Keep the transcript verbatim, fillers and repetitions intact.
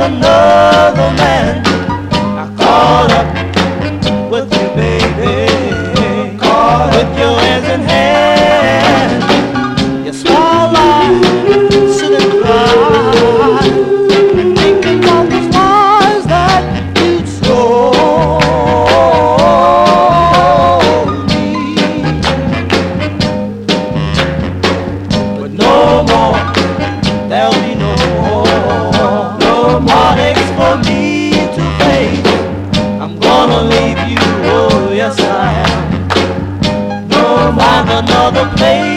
another man. I caught up with you, baby. Caught with your hands in hand. You small lie, sit and cry, thinking of those lies that you told me. But no more, there'll be no more, no heartaches for me to face. I'm gonna leave you, oh yes I am. No, find another place.